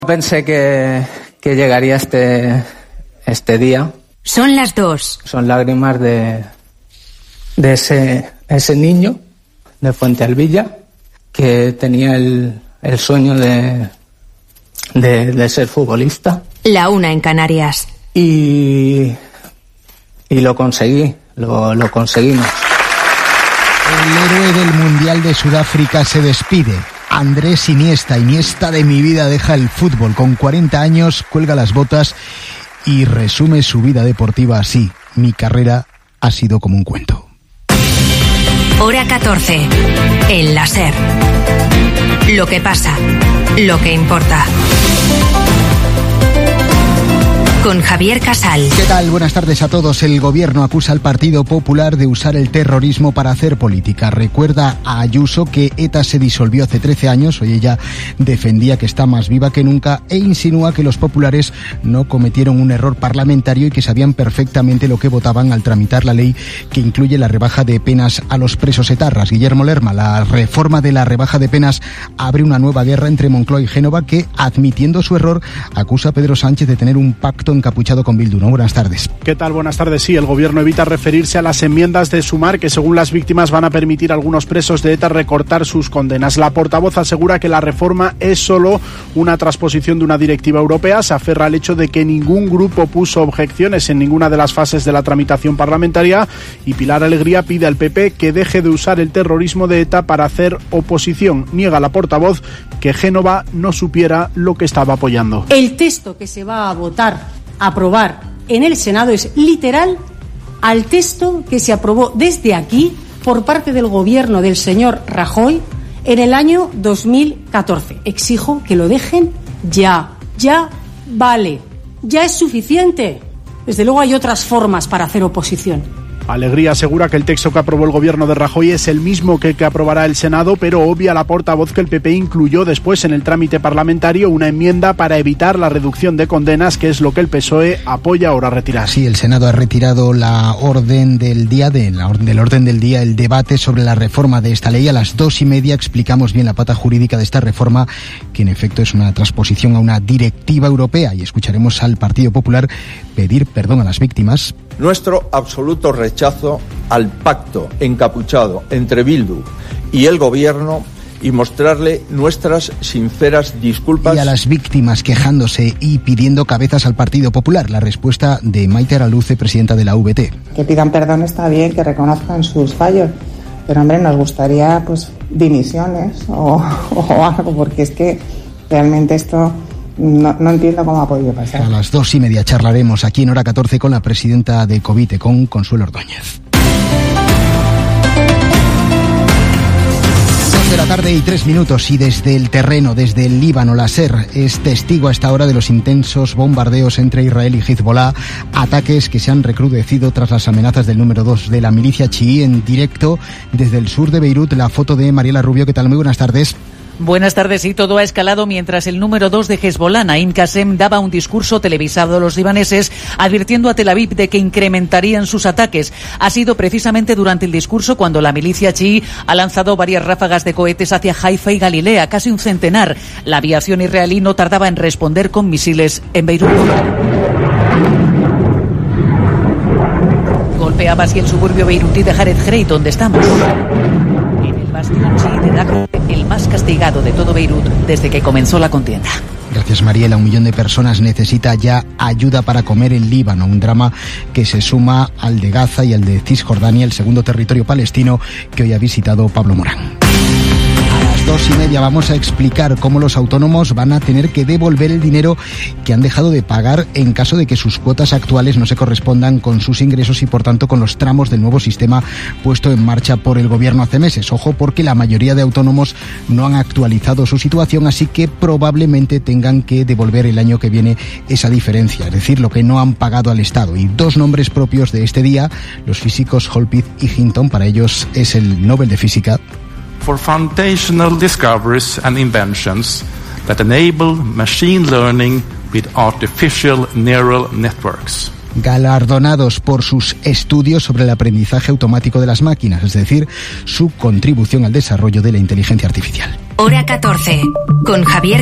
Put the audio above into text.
Pensé que llegaría este día. Son las 2. Son lágrimas de ese niño de Fuente Alvilla que tenía el sueño de ser futbolista. La 1 en Canarias. Y lo conseguí, lo conseguimos. El héroe del Mundial de Sudáfrica se despide. Andrés Iniesta de mi vida deja el fútbol. Con 40 años cuelga las botas y resume su vida deportiva así: mi carrera ha sido como un cuento. Hora 14. En la SER. Lo que pasa, lo que importa. Con Javier Casal. ¿Qué tal? Buenas tardes a todos. El gobierno acusa al Partido Popular de usar el terrorismo para hacer política. Recuerda a Ayuso que ETA se disolvió hace 13 años. Hoy ella defendía que está más viva que nunca e insinúa que los populares no cometieron un error parlamentario y que sabían perfectamente lo que votaban al tramitar la ley que incluye la rebaja de penas a los presos etarras. Guillermo Lerma, la reforma de la rebaja de penas abre una nueva guerra entre Moncloa y Génova, que, admitiendo su error, acusa a Pedro Sánchez de tener un pacto encapuchado con Bildu, ¿no? Buenas tardes. ¿Qué tal? Buenas tardes. Sí, el gobierno evita referirse a las enmiendas de Sumar que, según las víctimas, van a permitir a algunos presos de ETA recortar sus condenas. La portavoz asegura que la reforma es solo una transposición de una directiva europea. Se aferra al hecho de que ningún grupo puso objeciones en ninguna de las fases de la tramitación parlamentaria, y Pilar Alegría pide al PP que deje de usar el terrorismo de ETA para hacer oposición. Niega la portavoz que Génova no supiera lo que estaba apoyando. El texto que se va a aprobar en el Senado es literal al texto que se aprobó desde aquí por parte del gobierno del señor Rajoy en el año 2014. Exijo que lo dejen ya vale, ya es suficiente. Desde luego hay otras formas para hacer oposición. Alegría asegura que el texto que aprobó el gobierno de Rajoy es el mismo que aprobará el Senado, pero obvia la portavoz que el PP incluyó después en el trámite parlamentario una enmienda para evitar la reducción de condenas, que es lo que el PSOE apoya ahora retirar. Sí, el Senado ha retirado la orden del día, del orden del día, el debate sobre la reforma de esta ley. A las 2:30 explicamos bien la pata jurídica de esta reforma, que en efecto es una transposición a una directiva europea, y escucharemos al Partido Popular pedir perdón a las víctimas. Nuestro absoluto rechazo al pacto encapuchado entre Bildu y el gobierno, y mostrarle nuestras sinceras disculpas. Y a las víctimas quejándose y pidiendo cabezas al Partido Popular. La respuesta de Maite Araluce, presidenta de la VT. Que pidan perdón está bien, que reconozcan sus fallos, pero hombre, nos gustaría dimisiones o algo, porque es que realmente esto no entiendo cómo ha podido pasar. A las 2:30 charlaremos aquí en Hora 14 con la presidenta de Covite, con Consuelo Ordóñez. 2:03 y desde el terreno, desde el Líbano, la SER es testigo a esta hora de los intensos bombardeos entre Israel y Hezbollah, ataques que se han recrudecido tras las amenazas del número 2 de la milicia chií. En directo desde el sur de Beirut, la foto de Mariela Rubio. ¿Qué tal? Muy buenas tardes. Buenas tardes. Y todo ha escalado mientras el número 2 de Hezbollah, Naim Qassem, daba un discurso televisado a los libaneses advirtiendo a Tel Aviv de que incrementarían sus ataques. Ha sido precisamente durante el discurso cuando la milicia chií ha lanzado varias ráfagas de cohetes hacia Haifa y Galilea, casi un centenar. La aviación israelí no tardaba en responder con misiles en Beirut. Golpeaba así el suburbio beirutí de Jared Hreit, donde estamos. En el bastión chií de Dakar, el más castigado de todo Beirut desde que comenzó la contienda. Gracias, Mariela. 1 millón de personas necesita ya ayuda para comer en Líbano, un drama que se suma al de Gaza y al de Cisjordania, el segundo territorio palestino que hoy ha visitado Pablo Morán. A las 2:30 vamos a explicar cómo los autónomos van a tener que devolver el dinero que han dejado de pagar en caso de que sus cuotas actuales no se correspondan con sus ingresos y, por tanto, con los tramos del nuevo sistema puesto en marcha por el gobierno hace meses. Ojo, porque la mayoría de autónomos no han actualizado su situación, así que probablemente tengan que devolver el año que viene esa diferencia, es decir, lo que no han pagado al Estado. Y 2 nombres propios de este día, los físicos Holpith y Hinton. Para ellos es el Nobel de Física. For foundational discoveries and inventions that enable machine learning with artificial neural networks. Galardonados por sus estudios sobre el aprendizaje automático de las máquinas, es decir, su contribución al desarrollo de la inteligencia artificial. Hora 14, con Javier